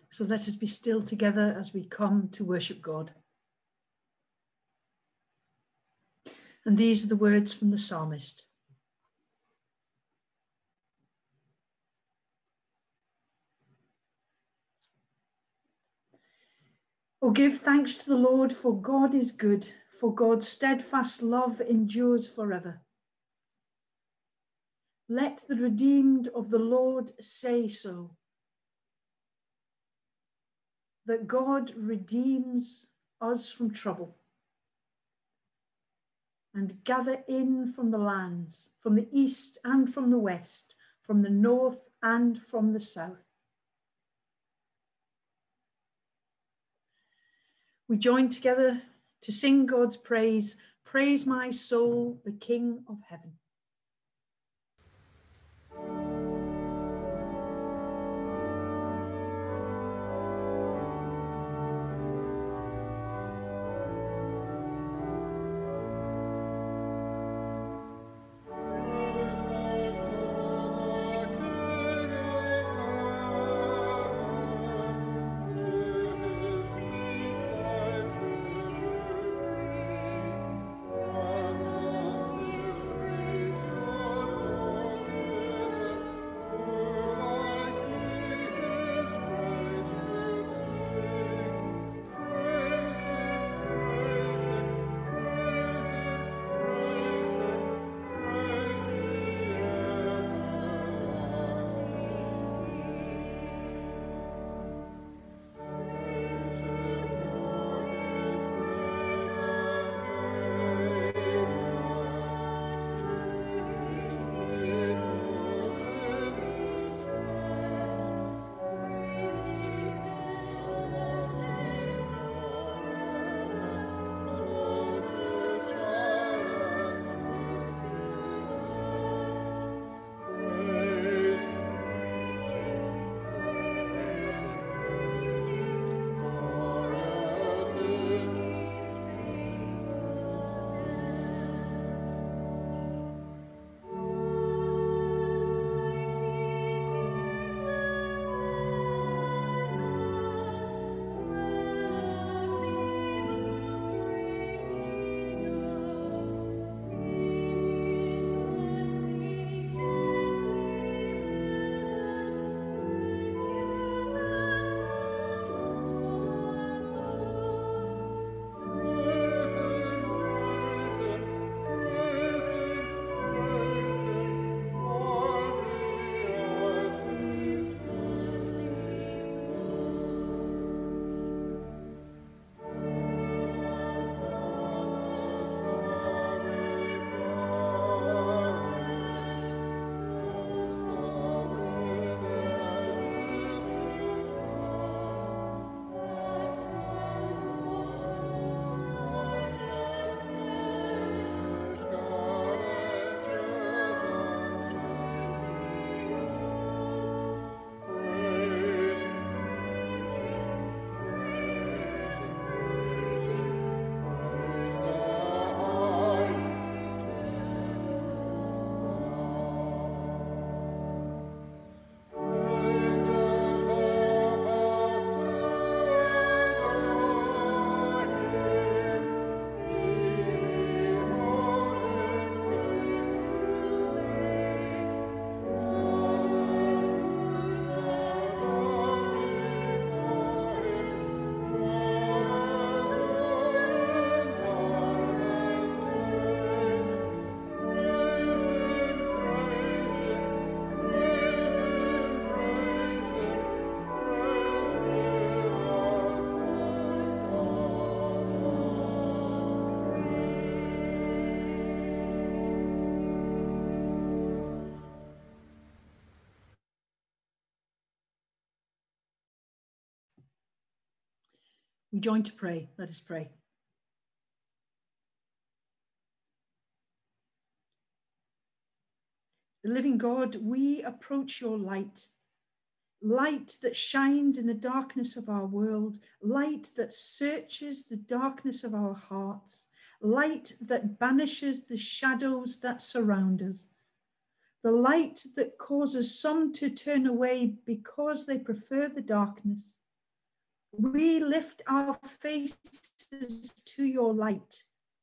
So let us be still together as we come to worship God. And these are the words from the psalmist. Oh, give thanks to the Lord, for God is good, for God's steadfast love endures forever. Let the redeemed of the Lord say so, that God redeems us from trouble and gather in from the lands, from the east and from the west, from the north and from the south. We join together to sing God's praise. Praise my soul, the King of heaven. We join to pray. Let us pray. The living God, we approach your light, light that shines in the darkness of our world, light that searches the darkness of our hearts, light that banishes the shadows that surround us, the light that causes some to turn away because they prefer the darkness, We lift our faces to your light.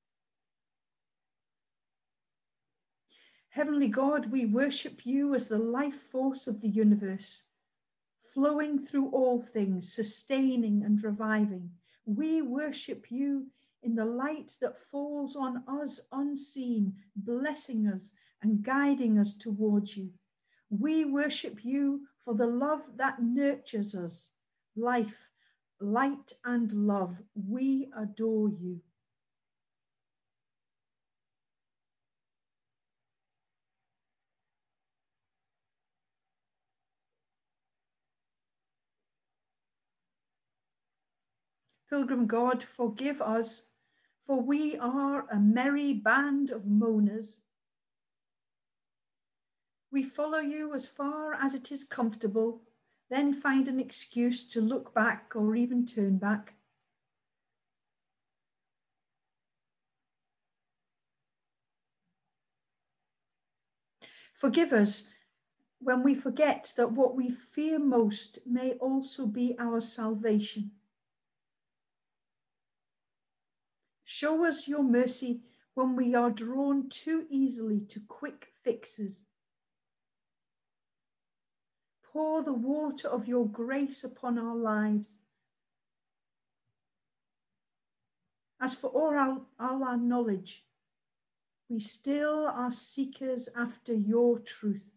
Heavenly God, we worship you as the life force of the universe, flowing through all things, sustaining and reviving. We worship you in the light that falls on us unseen, blessing us and guiding us towards you. We worship you for the love that nurtures us, life, light, and love. We adore you. Pilgrim God, forgive us, for we are a merry band of moaners. We follow you as far as it is comfortable, then find an excuse to look back or even turn back. Forgive us when we forget that what we fear most may also be our salvation. Show us your mercy when we are drawn too easily to quick fixes. Pour the water of your grace upon our lives. As for all our knowledge, we still are seekers after your truth.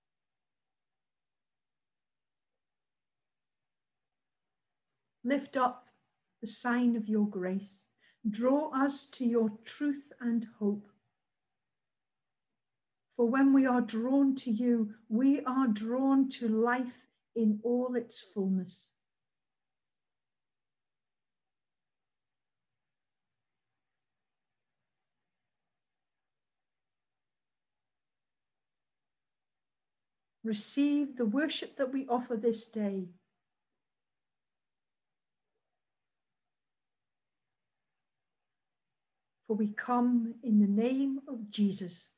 Lift up the sign of your grace. Draw us to your truth and hope. For when we are drawn to you, we are drawn to life in all its fullness. Receive the worship that we offer this day. For we come in the name of Jesus.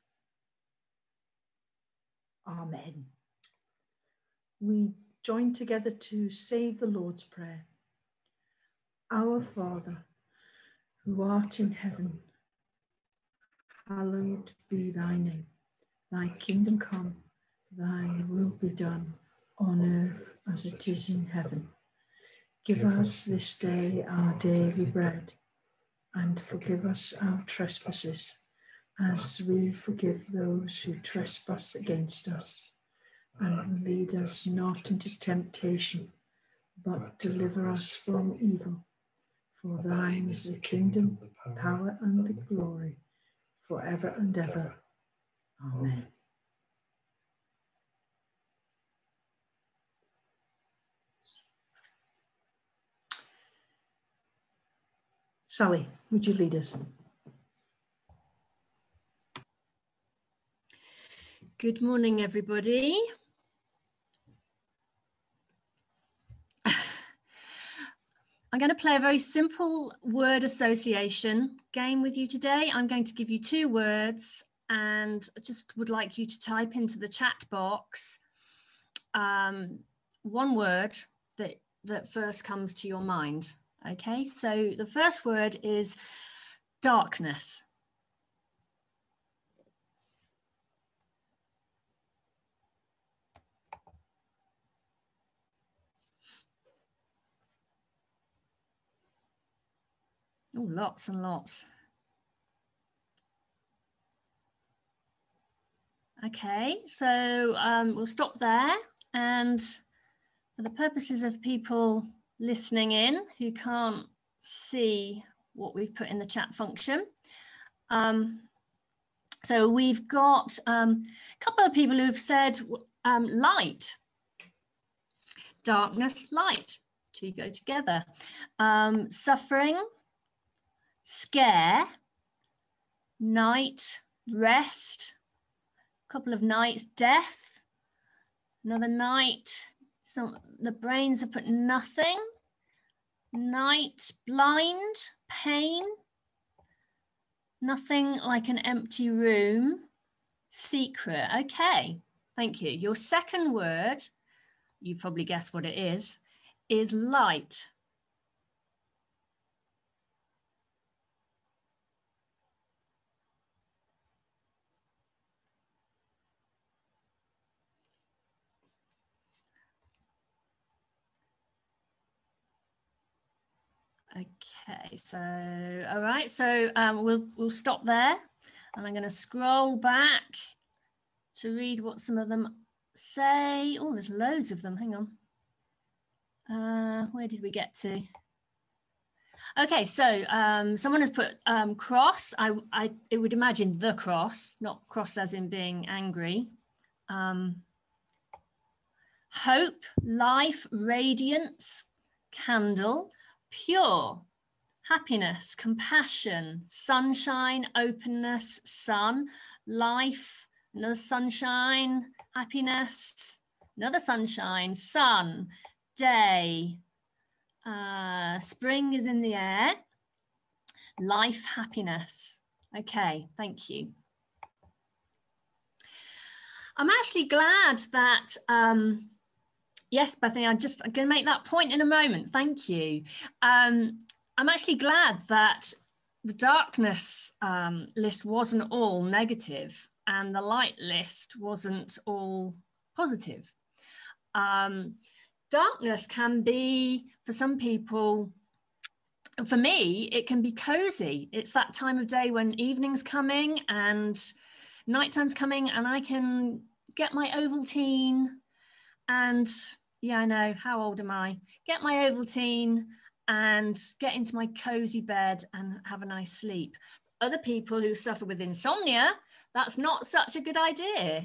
Amen. We join together to say the Lord's Prayer. Our Father, who art in heaven, hallowed be thy name. Thy kingdom come, thy will be done on earth as it is in heaven. Give us this day our daily bread, and forgive us our trespasses, as we forgive those who trespass against us. And lead us not into temptation, but deliver us from evil. For thine is the kingdom, the power, and the glory, forever and ever. Amen. Sally, would you lead us? Good morning, everybody. I'm going to play a very simple word association game with you today. I'm going to give you two words, and I just would like you to type into the chat box one word that first comes to your mind. Okay, so the first word is darkness. Oh, lots and lots. Okay, so we'll stop there, and for the purposes of people listening in who can't see what we've put in the chat function, so we've got a couple of people who've said light, darkness, light, two go together. Suffering, scare, night, rest, a couple of nights, death, another night, so the brains have put nothing, night, blind, pain, nothing like an empty room, secret. Okay, thank you. Your second word, you probably guessed what it is light. Okay, so all right, so we'll stop there, and I'm going to scroll back to read what some of them say. Oh, there's loads of them. Hang on. Where did we get to? Okay, so someone has put cross. It would imagine the cross, not cross as in being angry. Hope, life, radiance, candle, pure, happiness, compassion, sunshine, openness, sun, life, another sunshine, happiness, another sunshine, sun, day, spring is in the air, life, happiness. Okay, thank you. I'm actually glad that, yes, Bethany, I'm going to make that point in a moment. Thank you. I'm actually glad that the darkness list wasn't all negative and the light list wasn't all positive. Darkness can be, for some people, for me, it can be cozy. It's that time of day when evening's coming and nighttime's coming, and I can get my Ovaltine and, yeah, I know, how old am I? Get my Ovaltine and get into my cozy bed and have a nice sleep. Other people who suffer with insomnia, that's not such a good idea.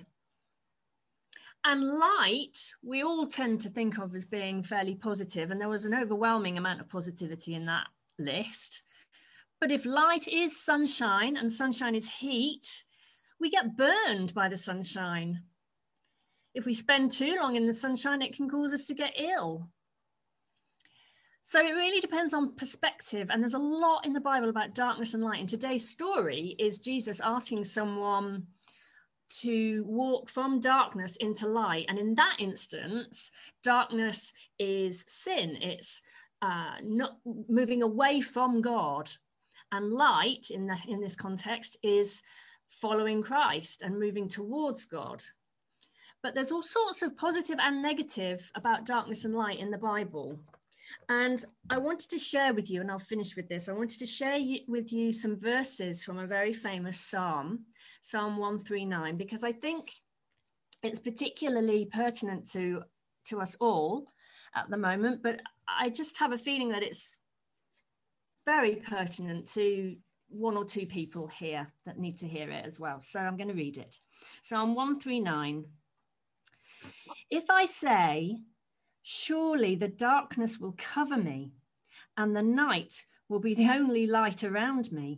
And light, we all tend to think of as being fairly positive, and there was an overwhelming amount of positivity in that list. But if light is sunshine and sunshine is heat, we get burned by the sunshine. If we spend too long in the sunshine, it can cause us to get ill. So it really depends on perspective. And there's a lot in the Bible about darkness and light. And today's story is Jesus asking someone to walk from darkness into light. And in that instance, darkness is sin. It's not moving away from God. And light in this context is following Christ and moving towards God. But there's all sorts of positive and negative about darkness and light in the Bible. And I wanted to share with you, and I'll finish with this, I wanted to share with you some verses from a very famous Psalm, Psalm 139, because I think it's particularly pertinent to us all at the moment, but I just have a feeling that it's very pertinent to one or two people here that need to hear it as well. So I'm going to read it. Psalm 139. If I say, surely the darkness will cover me, and the night will be the only light around me.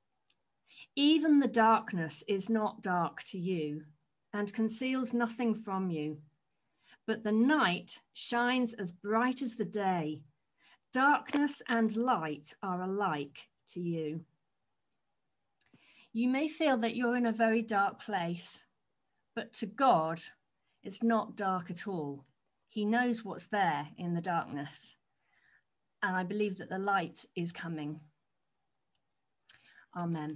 Even the darkness is not dark to you, and conceals nothing from you. But the night shines as bright as the day. Darkness and light are alike to you. You may feel that you're in a very dark place, but to God, it's not dark at all. He knows what's there in the darkness. And I believe that the light is coming. Amen.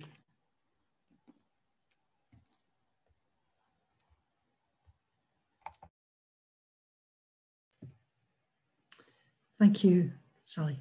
Thank you, Sally.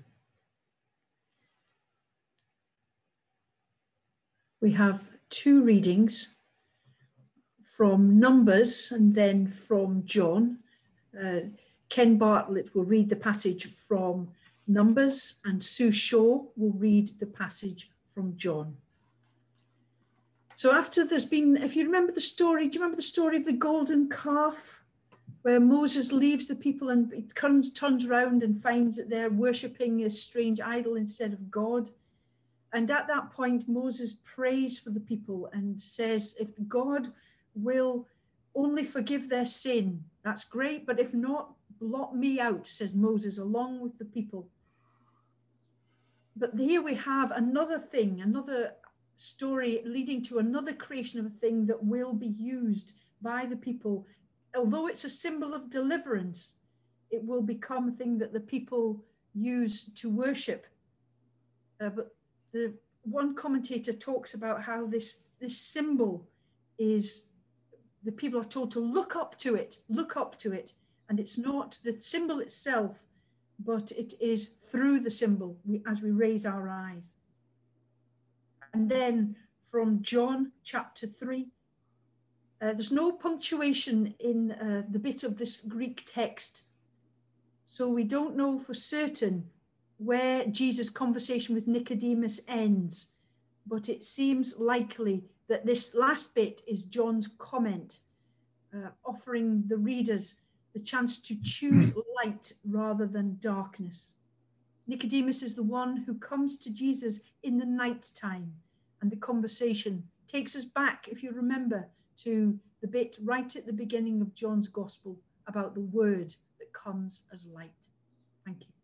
We have two readings from Numbers and then from John. Ken Bartlett will read the passage from Numbers and Sue Shaw will read the passage from John. So after there's been, if you remember the story, do you remember the story of the golden calf? Where Moses leaves the people and turns around and finds that they're worshipping a strange idol instead of God. And at that point, Moses prays for the people and says, if God will only forgive their sin, that's great. But if not, blot me out, says Moses, along with the people. But here we have another thing, another story leading to another creation of a thing that will be used by the people. Although it's a symbol of deliverance, it will become a thing that the people use to worship. But the one commentator talks about how this symbol is, the people are told to look up to it, and it's not the symbol itself but it is through the symbol as we raise our eyes. And then from John chapter 3, there's no punctuation in the bit of this Greek text, so we don't know for certain where Jesus' conversation with Nicodemus ends, but it seems likely that this last bit is John's comment, offering the readers the chance to choose light rather than darkness. Nicodemus is the one who comes to Jesus in the night time, and the conversation takes us back, if you remember, to the bit right at the beginning of John's Gospel about the word that comes as light. Thank you.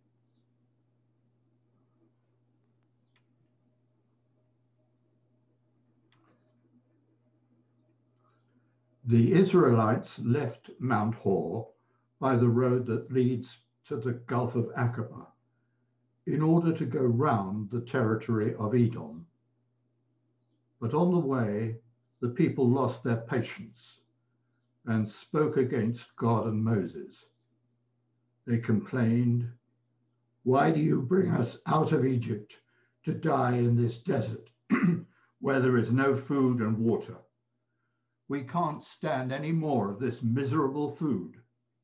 The Israelites left Mount Hor by the road that leads to the Gulf of Aqaba in order to go round the territory of Edom. But on the way, the people lost their patience and spoke against God and Moses. They complained, "Why do you bring us out of Egypt to die in this desert where there is no food and water? We can't stand any more of this miserable food."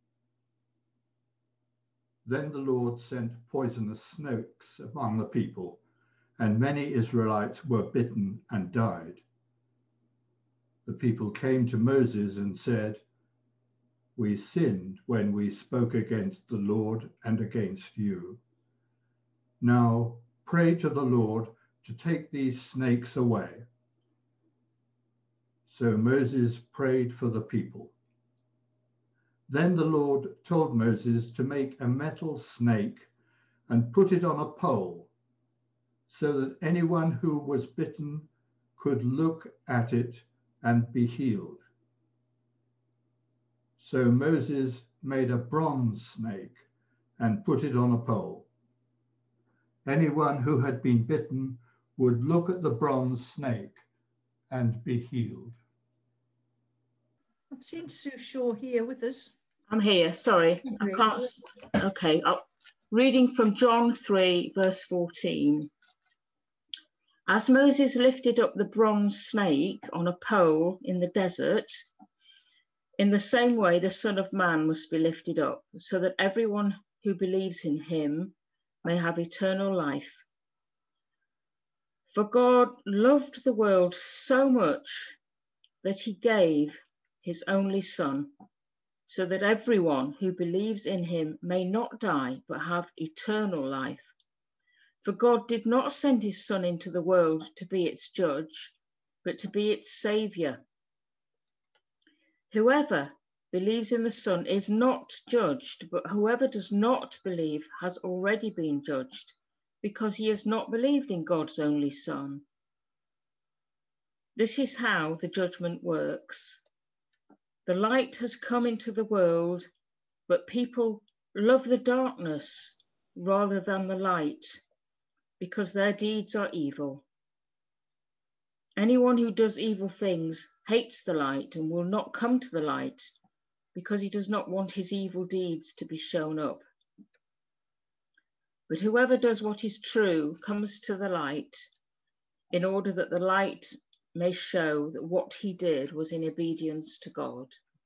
Then the Lord sent poisonous snakes among the people, and many Israelites were bitten and died. The people came to Moses and said, "We sinned when we spoke against the Lord and against you. Now pray to the Lord to take these snakes away." So Moses prayed for the people. Then the Lord told Moses to make a metal snake and put it on a pole so that anyone who was bitten could look at it and be healed. So Moses made a bronze snake and put it on a pole. Anyone who had been bitten would look at the bronze snake and be healed. I've seen Sue Shaw here with us. I'm here, sorry. Great. I can't. Okay, reading from John 3, verse 14. As Moses lifted up the bronze snake on a pole in the desert, in the same way the Son of Man must be lifted up, so that everyone who believes in him may have eternal life. For God loved the world so much that he gave his only Son, so that everyone who believes in him may not die, but have eternal life. For God did not send his Son into the world to be its judge, but to be its saviour. Whoever believes in the Son is not judged, but whoever does not believe has already been judged, because he has not believed in God's only Son. This is how the judgment works. The light has come into the world, but people love the darkness rather than the light, because their deeds are evil. Anyone who does evil things hates the light and will not come to the light, because he does not want his evil deeds to be shown up. But whoever does what is true comes to the light, in order that the light may show that what he did was in obedience to God.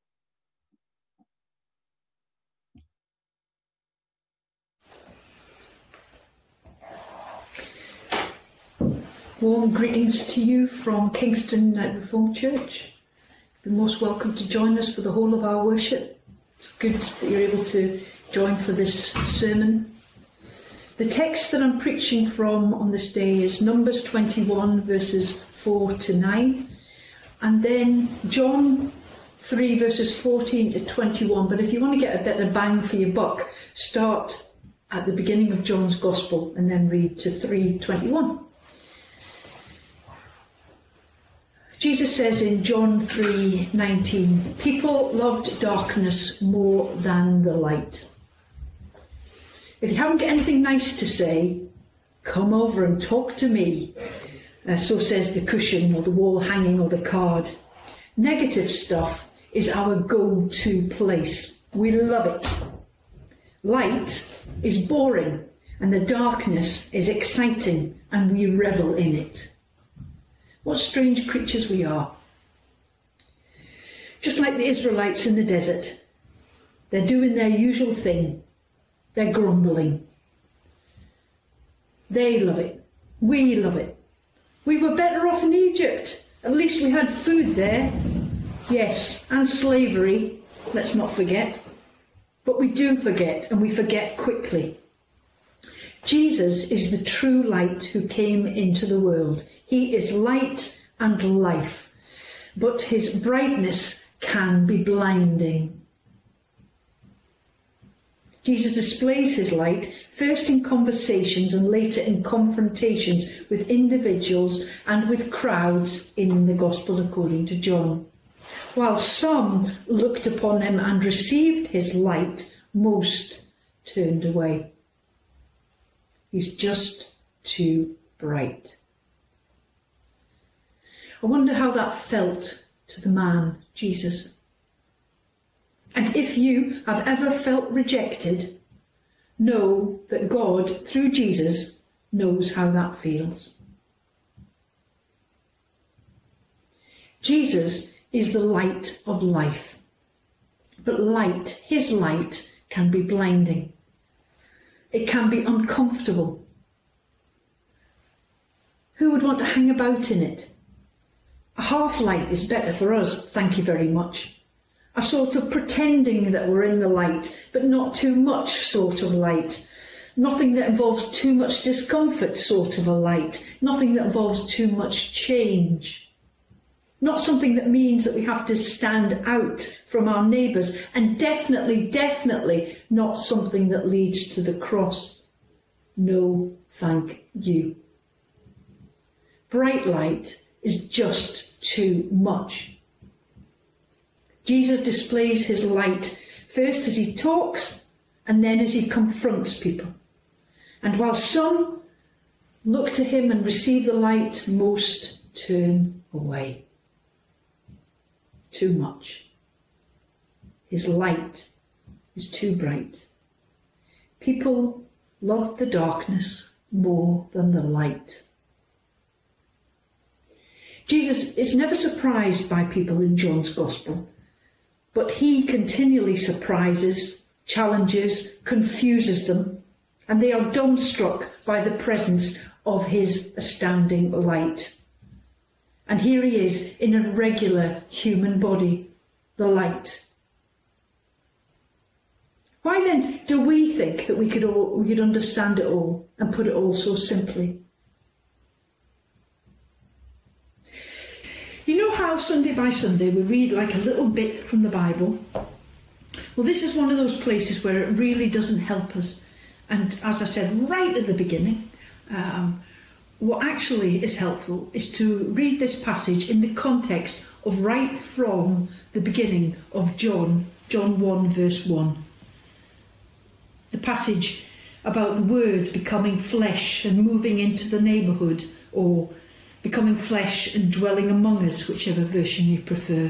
Warm greetings to you from Kingston Reformed Church. You're most welcome to join us for the whole of our worship. It's good that you're able to join for this sermon. The text that I'm preaching from on this day is Numbers 21 verses 4 to 9, and then John 3 verses 14 to 21. But if you want to get a better bang for your buck, start at the beginning of John's Gospel and then read to 3:21. Jesus says in John 3:19, people loved darkness more than the light. If you haven't got anything nice to say, come over and talk to me. So says the cushion or the wall hanging or the card. Negative stuff is our go-to place. We love it. Light is boring and the darkness is exciting and we revel in it. What strange creatures we are. Just like the Israelites in the desert, they're doing their usual thing. They're grumbling. They love it. We love it. We were better off in Egypt. At least we had food there. Yes, and slavery, let's not forget. But we do forget, and we forget quickly. Jesus is the true light who came into the world. He is light and life, but his brightness can be blinding. Jesus displays his light first in conversations and later in confrontations with individuals and with crowds in the Gospel according to John. While some looked upon him and received his light, most turned away. He's just too bright. I wonder how that felt to the man, Jesus. And if you have ever felt rejected, know that God, through Jesus, knows how that feels. Jesus is the light of life. But light, his light, can be blinding. It can be uncomfortable. Who would want to hang about in it? A half light is better for us, thank you very much. A sort of pretending that we're in the light, but not too much sort of light. Nothing that involves too much discomfort sort of a light. Nothing that involves too much change. Not something that means that we have to stand out from our neighbours, and definitely not something that leads to the cross. No, thank you. Bright light is just too much. Jesus displays his light first as he talks and then as he confronts people. And while some look to him and receive the light, most turn away. Too much. His light is too bright. People love the darkness more than the light. Jesus is never surprised by people in John's Gospel, but he continually surprises, challenges, confuses them, and they are dumbstruck by the presence of his astounding light. And here he is in a regular human body, the light. Why then do we think that we could understand it all and put it all so simply? You know how Sunday by Sunday we read like a little bit from the Bible? Well, this is one of those places where it really doesn't help us. And as I said right at the beginning, what actually is helpful is to read this passage in the context of right from the beginning of John 1 verse 1. The passage about the Word becoming flesh and moving into the neighbourhood, or becoming flesh and dwelling among us, whichever version you prefer.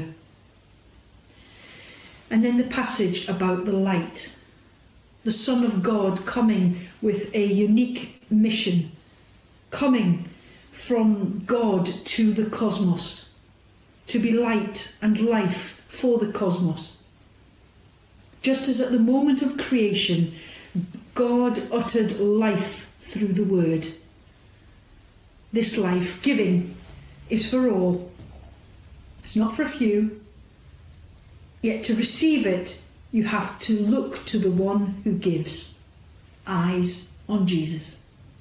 And then the passage about the light, the Son of God coming with a unique mission, coming from God to the cosmos, to be light and life for the cosmos. Just as at the moment of creation, God uttered life through the Word. This life, giving, is for all. It's not for a few. Yet to receive it, you have to look to the one who gives. Eyes on Jesus.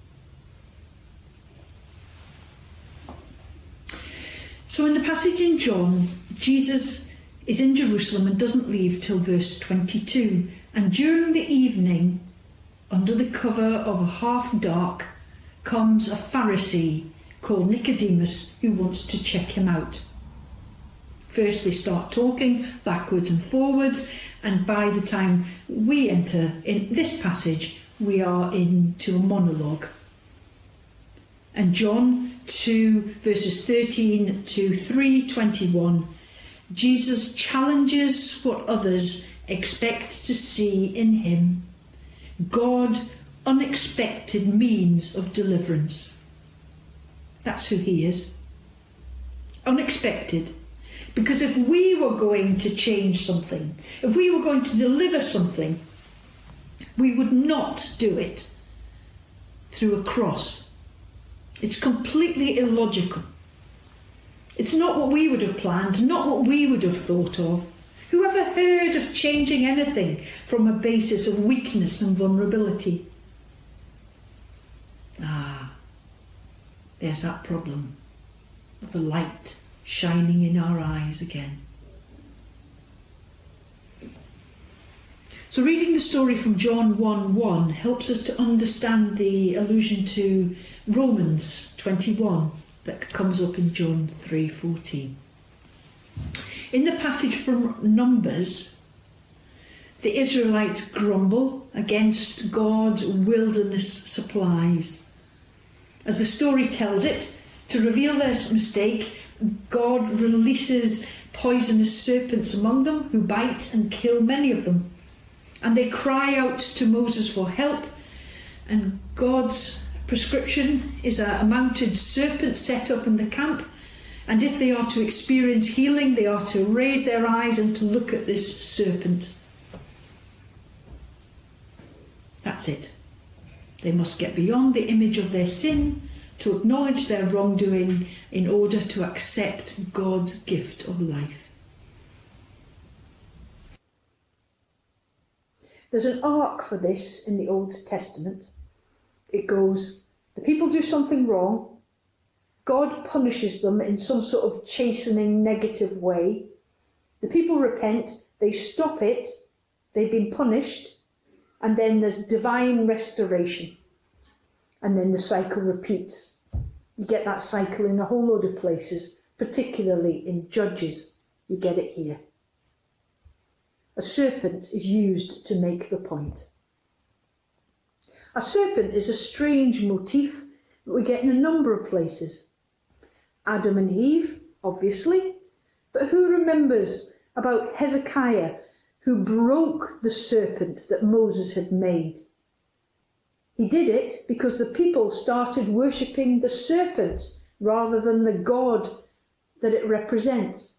So in the passage in John, Jesus is in Jerusalem and doesn't leave till verse 22. And during the evening, under the cover of a half dark, comes a Pharisee called Nicodemus who wants to check him out. First they start talking backwards and forwards, and by the time we enter in this passage, we are into a monologue. And John 2 verses 13 to 3:21, Jesus challenges what others expect to see in him God, unexpected means of deliverance. That's who he is. Unexpected. Because if we were going to change something, if we were going to deliver something, we would not do it through a cross. It's completely illogical. It's not what we would have planned, not what we would have thought of. Who ever heard of changing anything from a basis of weakness and vulnerability? There's that problem of the light shining in our eyes again. So reading the story from John 1:1 helps us to understand the allusion to Romans 21 that comes up in John 3:14. In the passage from Numbers, the Israelites grumble against God's wilderness supplies. As the story tells it, to reveal their mistake, God releases poisonous serpents among them who bite and kill many of them. And they cry out to Moses for help, and God's prescription is a mounted serpent set up in the camp, and if they are to experience healing, they are to raise their eyes and to look at this serpent. That's it. They must get beyond the image of their sin to acknowledge their wrongdoing in order to accept God's gift of life. There's an arc for this in the Old Testament. It goes, the people do something wrong, God punishes them in some sort of chastening, negative way. The people repent, they stop it, they've been punished, and then there's divine restoration. And then the cycle repeats. You get that cycle in a whole load of places, particularly in Judges. You get it here. A serpent is used to make the point. A serpent is a strange motif that we get in a number of places. Adam and Eve, obviously, but who remembers about Hezekiah, who broke the serpent that Moses had made? He did it because the people started worshipping the serpent rather than the God that it represents.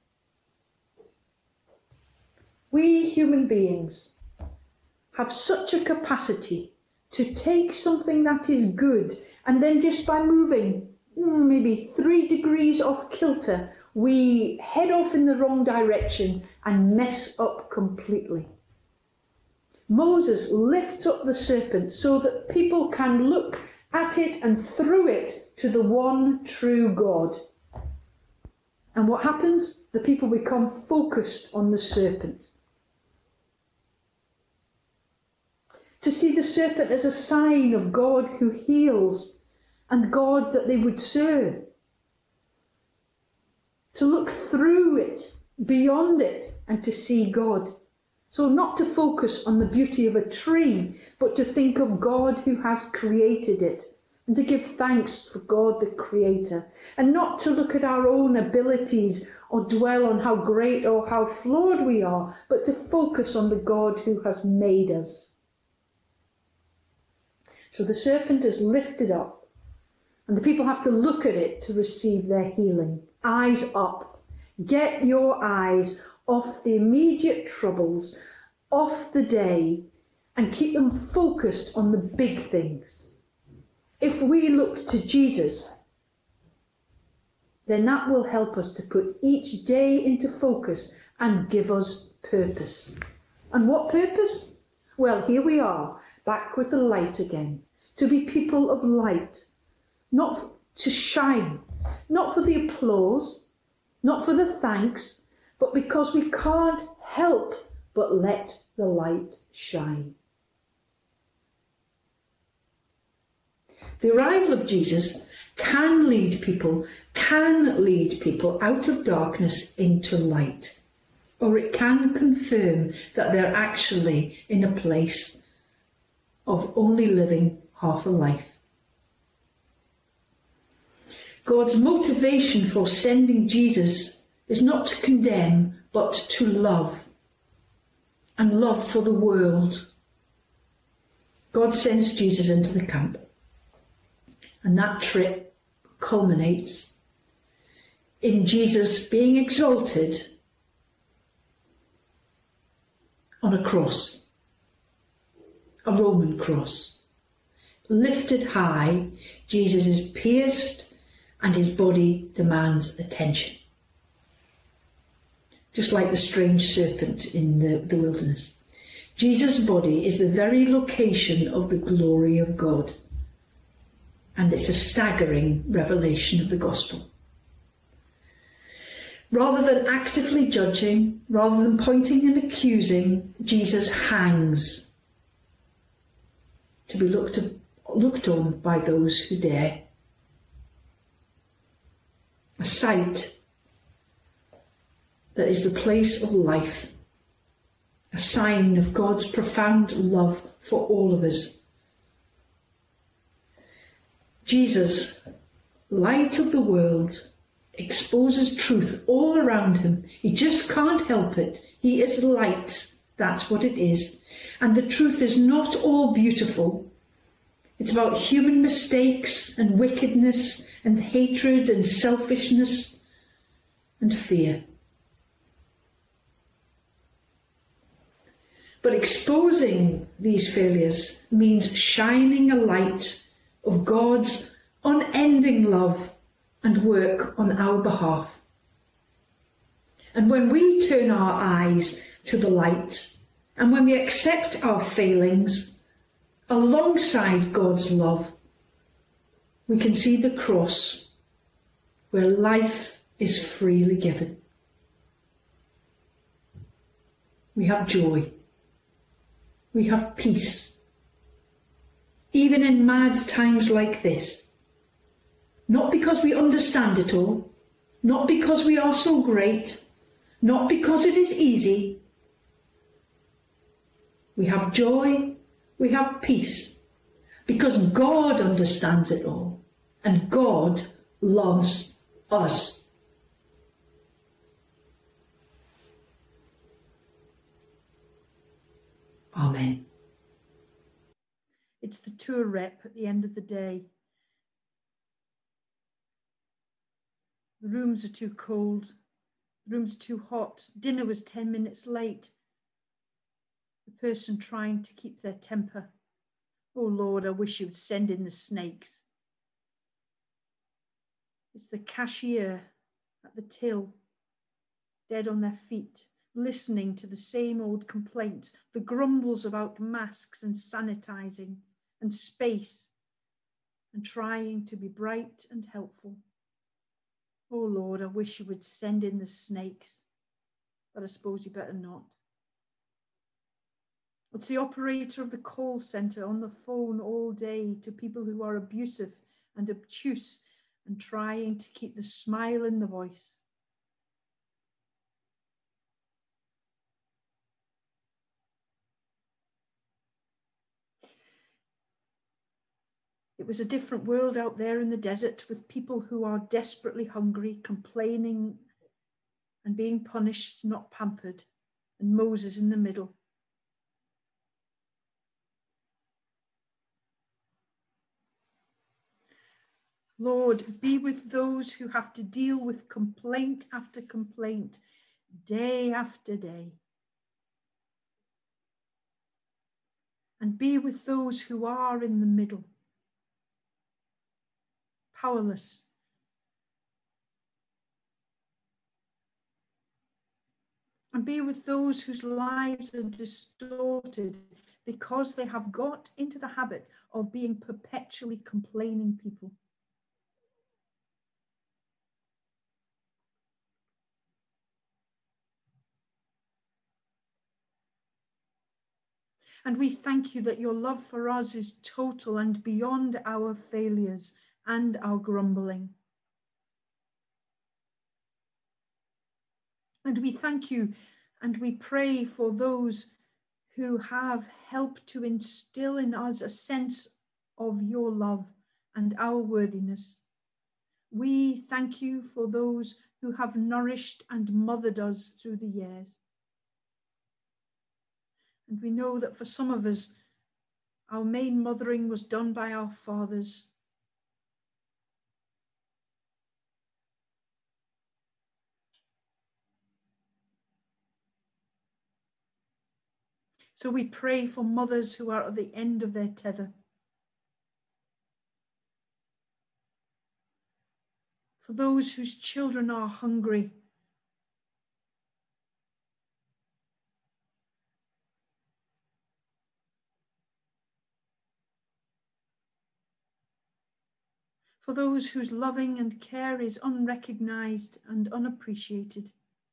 We human beings have such a capacity to take something that is good and then just by moving maybe 3 degrees off kilter, we head off in the wrong direction and mess up completely. Moses lifts up the serpent so that people can look at it and through it to the one true God. And what happens? The people become focused on the serpent. To see the serpent as a sign of God who heals and God that they would serve. To look through it, beyond it, and to see God. So not to focus on the beauty of a tree, but to think of God who has created it, and to give thanks for God the Creator, and not to look at our own abilities or dwell on how great or how flawed we are, but to focus on the God who has made us. So the serpent is lifted up, and the people have to look at it to receive their healing. Eyes up. Get your eyes off the immediate troubles, off the day, and keep them focused on the big things. If we look to Jesus, then that will help us to put each day into focus and give us purpose. And what purpose? Well, here we are, back with the light again, to be people of light, not to shine, not for the applause, not for the thanks, but because we can't help but let the light shine. The arrival of Jesus can lead people out of darkness into light, or it can confirm that they're actually in a place of only living half a life. God's motivation for sending Jesus is not to condemn, but to love, and love for the world. God sends Jesus into the camp, and that trip culminates in Jesus being exalted on a cross, a Roman cross. Lifted high, Jesus is pierced and his body demands attention. Just like the strange serpent in the wilderness. Jesus' body is the very location of the glory of God. And it's a staggering revelation of the gospel. Rather than actively judging, rather than pointing and accusing, Jesus hangs to be looked on by those who dare. A sight that is the place of life, a sign of God's profound love for all of us. Jesus, light of the world, exposes truth all around him. He just can't help it. He is light. That's what it is. And the truth is not all beautiful. It's about human mistakes and wickedness and hatred and selfishness and fear. But exposing these failures means shining a light of God's unending love and work on our behalf. And when we turn our eyes to the light, and when we accept our failings alongside God's love, we can see the cross where life is freely given. We have joy. We have peace. Even in mad times like this. Not because we understand it all, not because we are so great, not because it is easy. We have joy, we have peace, because God understands it all, and God loves us. Amen. It's the tour rep at the end of the day. The rooms are too cold. The room's too hot. Dinner was 10 minutes late. The person trying to keep their temper. Oh Lord, I wish you'd send in the snakes. It's the cashier at the till, dead on their feet, listening to the same old complaints, the grumbles about masks and sanitizing and space, and trying to be bright and helpful. Oh Lord, I wish you would send in the snakes, but I suppose you better not. It's the operator of the call centre on the phone all day to people who are abusive and obtuse and trying to keep the smile in the voice. It was a different world out there in the desert with people who are desperately hungry, complaining and being punished, not pampered, and Moses in the middle. Lord, be with those who have to deal with complaint after complaint, day after day. And be with those who are in the middle, powerless. And be with those whose lives are distorted because they have got into the habit of being perpetually complaining people. And we thank you that your love for us is total and beyond our failures and our grumbling. And we thank you and we pray for those who have helped to instill in us a sense of your love and our worthiness. We thank you for those who have nourished and mothered us through the years. And we know that for some of us, Our main mothering was done by our fathers. So we pray for mothers who are at the end of their tether. For those whose children are hungry. For those whose loving and care is unrecognized and unappreciated.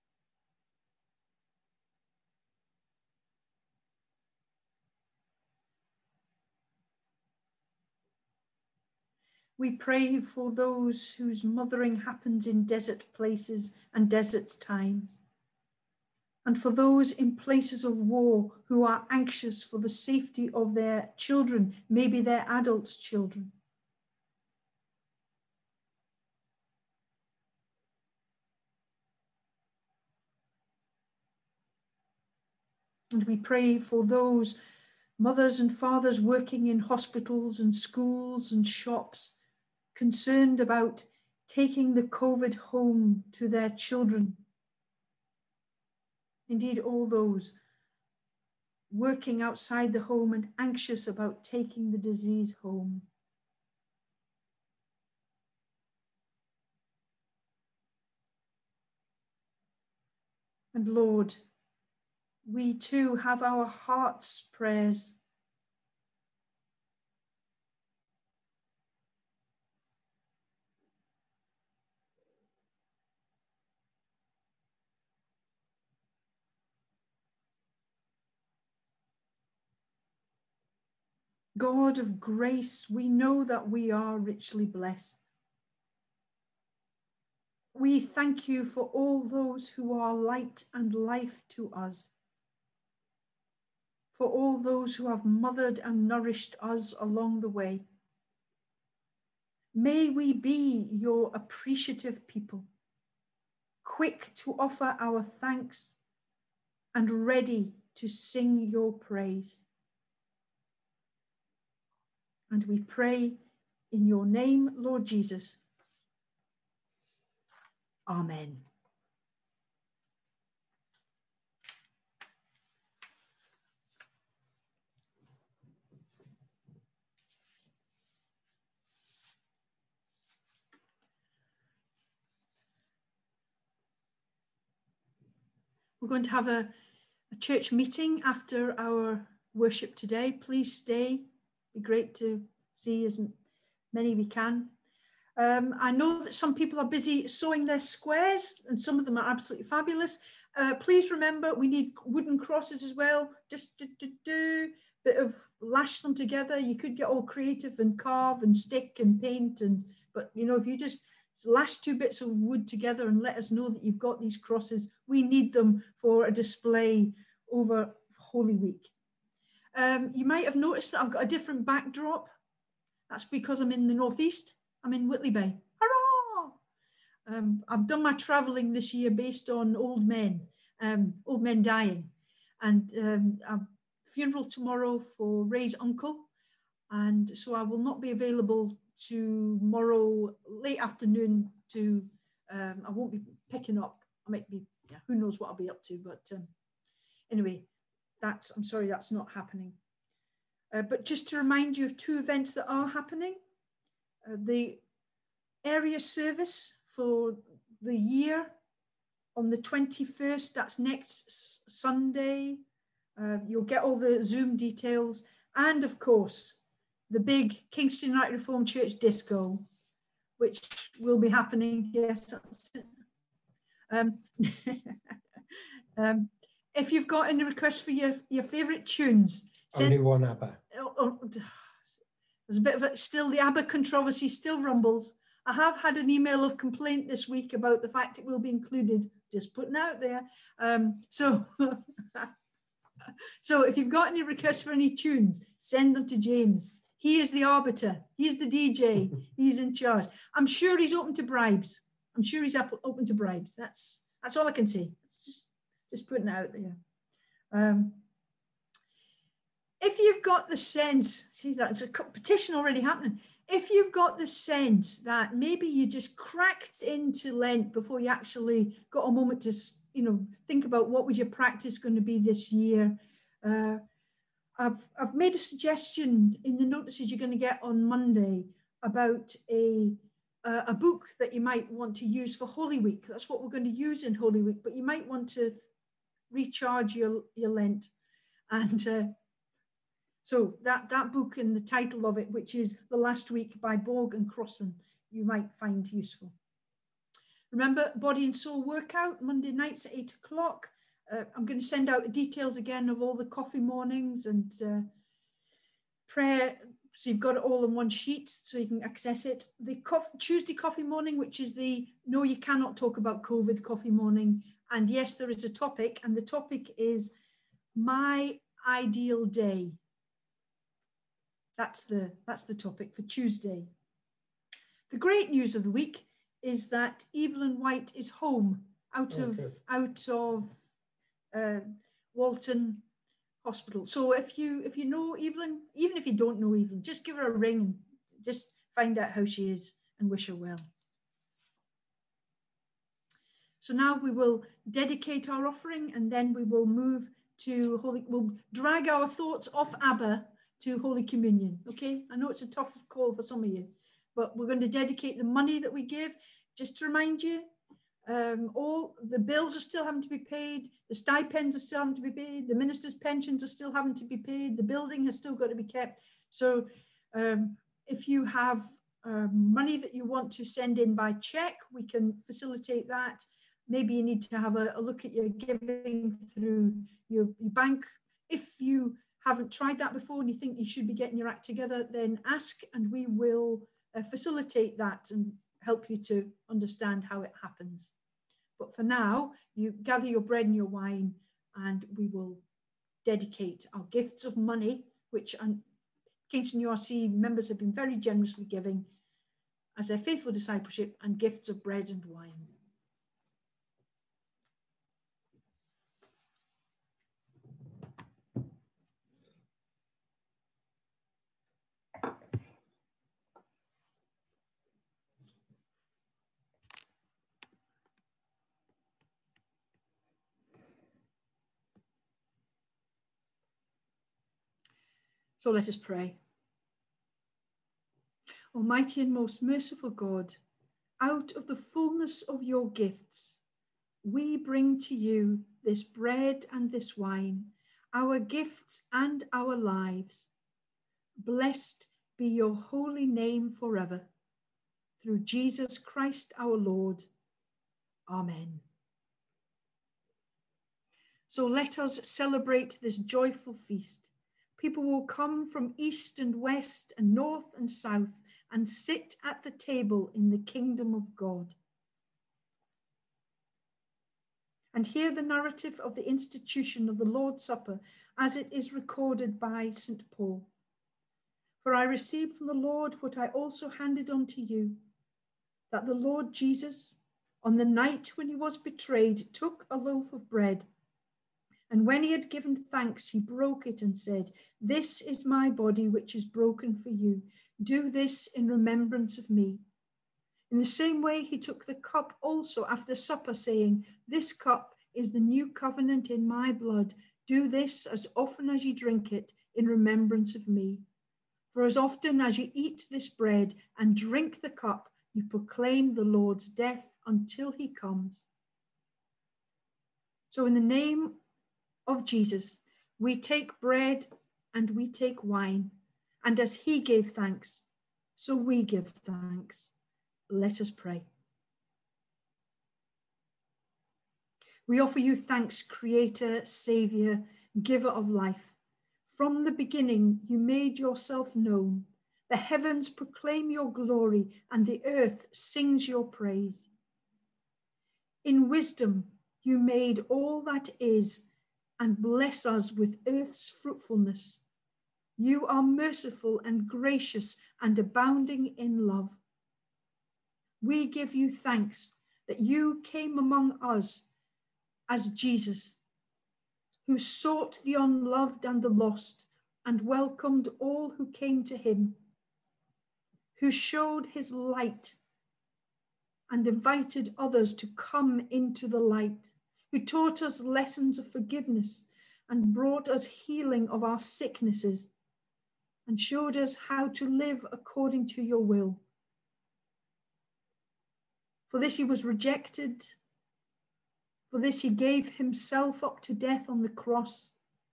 We pray for those whose mothering happens in desert places and desert times, and for those in places of war who are anxious for the safety of their children, maybe their adult children. And we pray for those mothers and fathers working in hospitals and schools and shops, concerned about taking the COVID home to their children. Indeed, all those working outside the home and anxious about taking the disease home. And Lord, we too have our heart's prayers. God of grace, we know that we are richly blessed. We thank you for all those who are light and life to us, for all those who have mothered and nourished us along the way. May we be your appreciative people, quick to offer our thanks and ready to sing your praise. And we pray in your name, Lord Jesus. Amen. We're going to have a church meeting after our worship today. Please stay. It'd be great to see as many we can. I know that some people are busy sewing their squares, and some of them are absolutely fabulous. Please remember, we need wooden crosses as well. Just bit of lash them together. You could get all creative and carve and stick and paint, but you know, if you just lash two bits of wood together and let us know that you've got these crosses, we need them for a display over Holy Week. You might have noticed that I've got a different backdrop. That's because I'm in the northeast. I'm in Whitley Bay. Hurrah! I've done my travelling this year based on old men dying. And a funeral tomorrow for Ray's uncle. And so I will not be available tomorrow late afternoon to, I won't be picking up. I might be, yeah, who knows what I'll be up to. But anyway, I'm sorry, that's not happening. But just to remind you of two events that are happening. The area service for the year on the 21st, that's next Sunday. You'll get all the Zoom details. And of course, the big Kingston United Reformed Church disco, which will be happening. Yes, that's it. If you've got any requests for your favourite tunes. Only one ABBA. There's a bit of it still, the ABBA controversy still rumbles. I have had an email of complaint this week about the fact it will be included, just putting out there. So if you've got any requests for any tunes, send them to James. He is the arbiter. He's the DJ. He's in charge. I'm sure he's open to bribes. I'm sure he's open to bribes. That's all I can say. It's just putting it out there. if you've got the sense, see, that's a competition already happening. If you've got the sense that maybe you just cracked into Lent before you actually got a moment to, think about what was your practice going to be this year, I've made a suggestion in the notices you're going to get on Monday about a book that you might want to use for Holy Week. That's what we're going to use in Holy Week, but you might want to recharge your Lent. And so that book and the title of it, which is The Last Week by Borg and Crossman, you might find useful. Remember, Body and Soul workout, Monday nights at 8 o'clock. I'm going to send out details again of all the coffee mornings and prayer. So you've got it all in one sheet so you can access it. The Tuesday coffee morning, which is the No, You Cannot Talk About COVID coffee morning. And yes, there is a topic, and the topic is My Ideal Day. That's the topic for Tuesday. The great news of the week is that Evelyn White is home out of Walton Hospital. So if you know Evelyn, even if you don't know Evelyn, just give her a ring and just find out how she is and wish her well. So now we will dedicate our offering, and then we will move to we'll drag our thoughts off Abba to Holy Communion. Okay, I know it's a tough call for some of you, but we're going to dedicate the money that we give. Just to remind you, all the bills are still having to be paid, the stipends are still having to be paid, the ministers' pensions are still having to be paid, the building has still got to be kept. So if you have money that you want to send in by check, we can facilitate that. Maybe you need to have a look at your giving through your bank. If you haven't tried that before and you think you should be getting your act together, then ask and we will facilitate that and help you to understand how it happens. But for now, you gather your bread and your wine, and we will dedicate our gifts of money, which Kingston URC members have been very generously giving as their faithful discipleship, and gifts of bread and wine. So let us pray. Almighty and most merciful God, out of the fullness of your gifts, we bring to you this bread and this wine, our gifts and our lives. Blessed be your holy name forever. Through Jesus Christ our Lord. Amen. So let us celebrate this joyful feast. People will come from east and west and north and south and sit at the table in the kingdom of God. And hear the narrative of the institution of the Lord's Supper as it is recorded by St. Paul. For I received from the Lord what I also handed on to you, that the Lord Jesus, on the night when he was betrayed, took a loaf of bread. And when he had given thanks, he broke it and said, "This is my body, which is broken for you. Do this in remembrance of me." In the same way, he took the cup also after supper, saying, "This cup is the new covenant in my blood. Do this as often as you drink it in remembrance of me. For as often as you eat this bread and drink the cup, you proclaim the Lord's death until he comes." So in the name of Jesus, we take bread and we take wine, and as he gave thanks, so we give thanks. Let us pray. We offer you thanks, Creator, Saviour, Giver of life. From the beginning, you made yourself known. The heavens proclaim your glory, and the earth sings your praise. In wisdom, you made all that is, and bless us with earth's fruitfulness. You are merciful and gracious and abounding in love. We give you thanks that you came among us as Jesus, who sought the unloved and the lost, and welcomed all who came to him, who showed his light and invited others to come into the light, who taught us lessons of forgiveness and brought us healing of our sicknesses and showed us how to live according to your will. For this he was rejected. For this he gave himself up to death on the cross.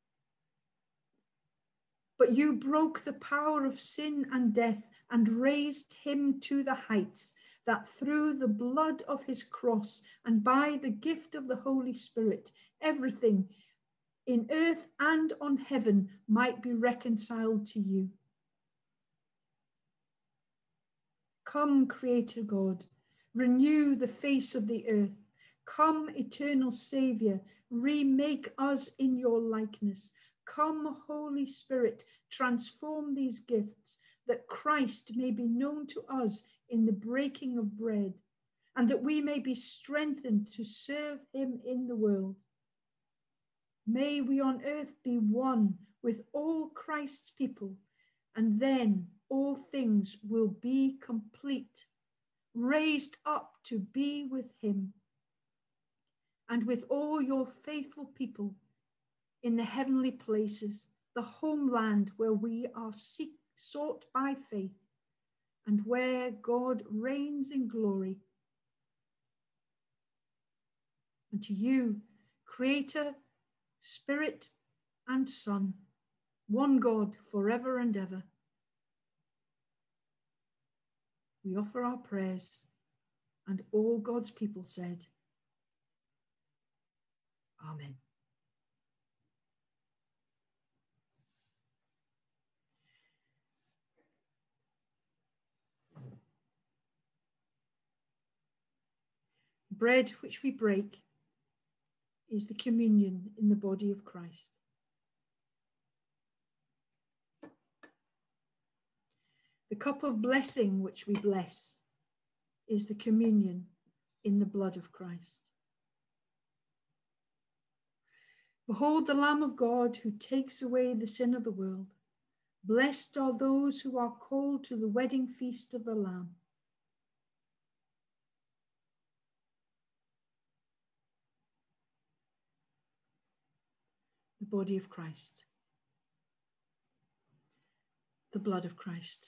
But you broke the power of sin and death and raised him to the heights, that through the blood of his cross and by the gift of the Holy Spirit, everything in earth and on heaven might be reconciled to you. Come, Creator God, renew the face of the earth. Come, eternal Saviour, remake us in your likeness. Come, Holy Spirit, transform these gifts, that Christ may be known to us in the breaking of bread, and that we may be strengthened to serve him in the world. May we on earth be one with all Christ's people, and then all things will be complete, raised up to be with him, and with all your faithful people in the heavenly places, the homeland where we are sought by faith, and where God reigns in glory. And to you, Creator, Spirit, and Son, one God forever and ever, we offer our prayers, and all God's people said, Amen. Bread which we break is the communion in the body of Christ. The cup of blessing which we bless is the communion in the blood of Christ. Behold the Lamb of God who takes away the sin of the world. Blessed are those who are called to the wedding feast of the Lamb. The body of Christ. The blood of Christ.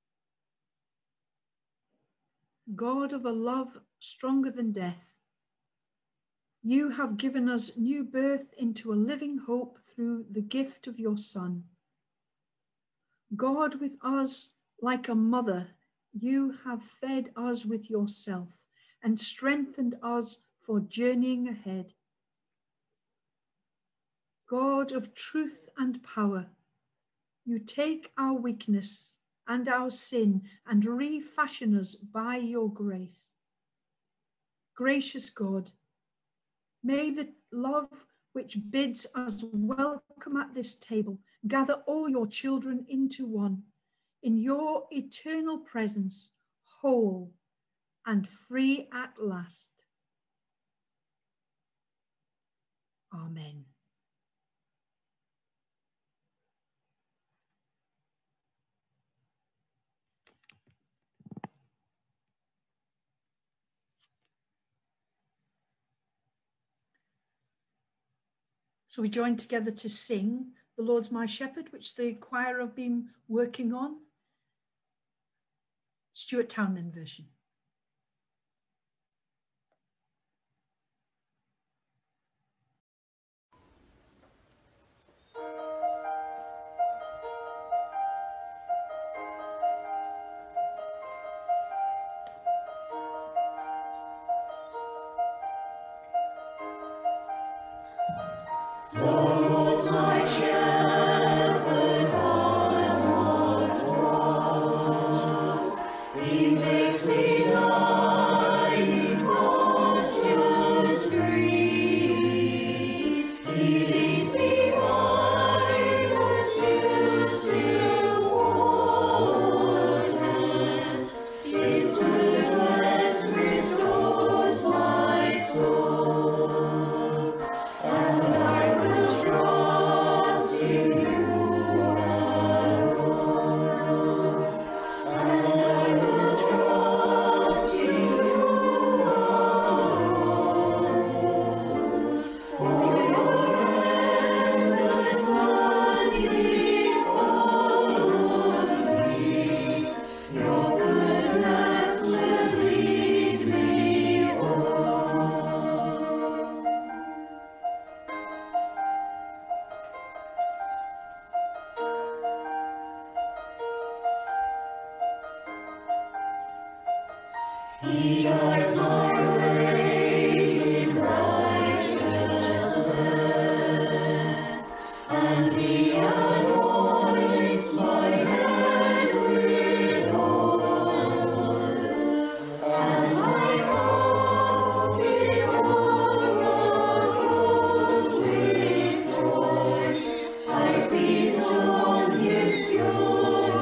God of a love stronger than death, you have given us new birth into a living hope through the gift of your Son. God with us like a mother, you have fed us with yourself and strengthened us for journeying ahead. God of truth and power, you take our weakness and our sin and refashion us by your grace. Gracious God, may the love which bids us welcome at this table gather all your children into one, in your eternal presence, whole and free at last. Amen. So we join together to sing The Lord's My Shepherd, which the choir have been working on. Stuart Townend version. Lord's my shepherd, I want want. He makes me lie in pastures green. He leads me by the still waters. His goodness restores my soul. And I will trust in He guides our ways in righteousness, and He anoints my head with oil, and my cup is overflows with joy. I feast on His pure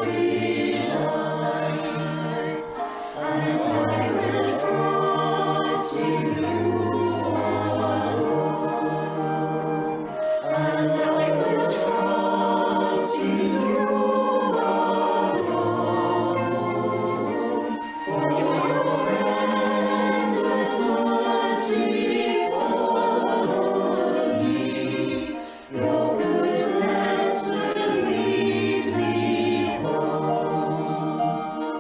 delights, and I will trust in You alone, and I will trust in You alone. For Your endless mercy follows me, Your goodness will lead me home.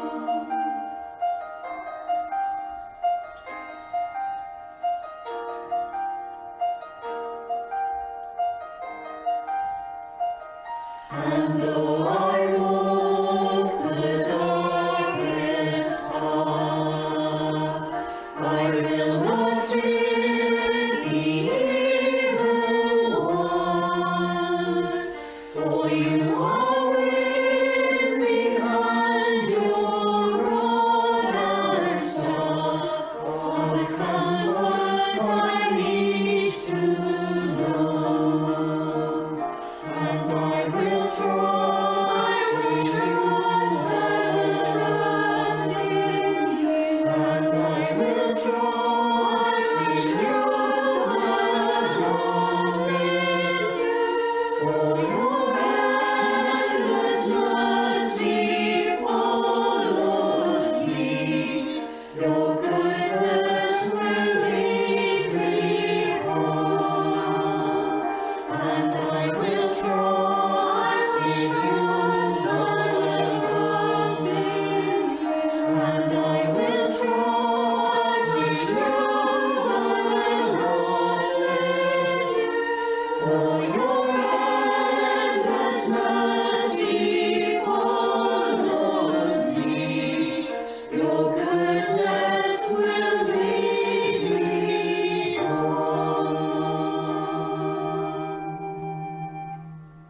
And though I walk the darkest path, I will not fear the evil one, for You are with me, and Your rod and staff are the comfort I need to know. And I will trust in You, and I will trust in You. For Your endless mercy follows me, Your goodness will lead me home, and I will trust in You, and I will trust in You, for Your endless mercy follows me, Your goodness will lead me home.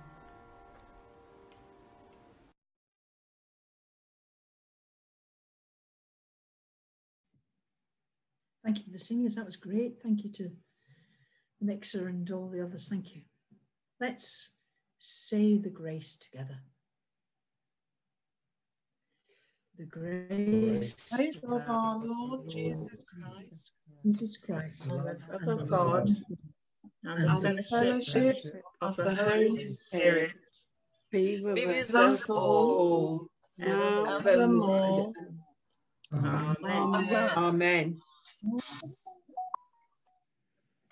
Thank you to the singers. That was great. Thank you to the mixer and all the others. Thank you. Let's say the grace together. The grace Grace of our Lord Jesus Christ, The love of God, and and the the fellowship fellowship of the Holy Spirit Be be with with us all, now and evermore. evermore. Amen. Amen. Amen.